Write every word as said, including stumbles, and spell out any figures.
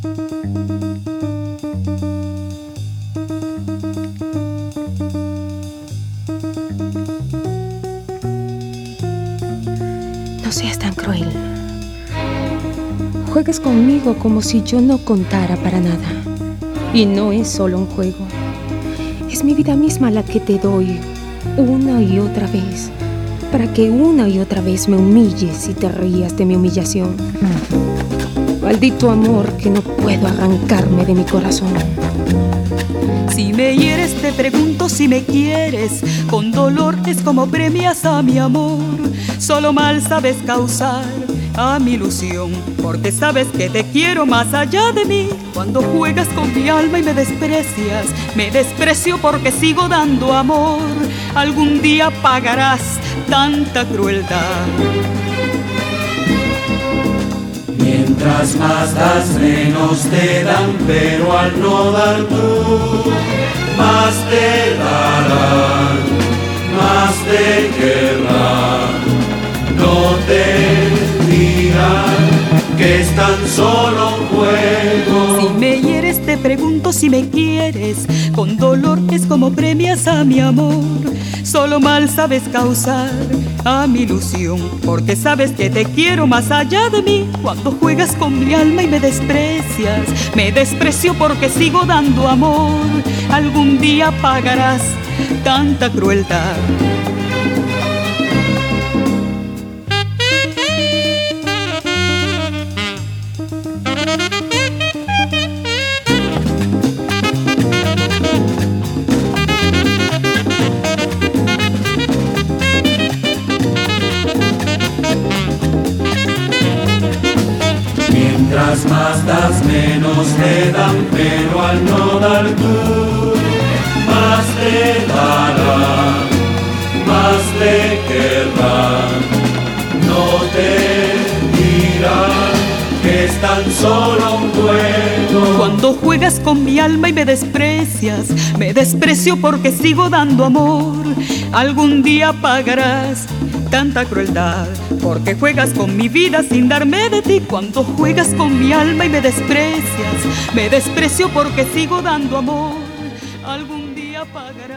No seas tan cruel. Juegas conmigo como si yo no contara para nada. Y no es solo un juego. Es mi vida misma la que te doy una y otra vez, para que una y otra vez me humilles y te rías de mi humillación. Maldito amor que no puedo arrancarme de mi corazón. Si me hieres te pregunto si me quieres, con dolor es como premias a mi amor. Solo mal sabes causar a mi ilusión, porque sabes que te quiero más allá de mí. Cuando juegas con mi alma y me desprecias, me desprecio porque sigo dando amor. Algún día pagarás tanta crueldad. Mientras más das, menos te dan, pero al no dar tú, más te darán, más te querrán. No te dirán que es tan solo un juego. Si me hieres te pregunto si me quieres, con dolor es como premias a mi amor. Solo mal sabes causar a mi ilusión, porque sabes que te quiero más allá de mí. Cuando juegas con mi alma y me desprecias, me desprecio porque sigo dando amor. Algún día pagarás tanta crueldad. Mientras más das, menos te dan, pero al no dar tú, más te darán, más te querrán. No te dirán que es tan solo un juego. Cuando juegas con mi alma y me desprecias, me desprecio porque sigo dando amor. Algún día pagarás tanta crueldad, porque juegas con mi vida sin darme de ti. Cuando juegas con mi alma y me desprecias, me desprecio porque sigo dando amor. Algún día pagarás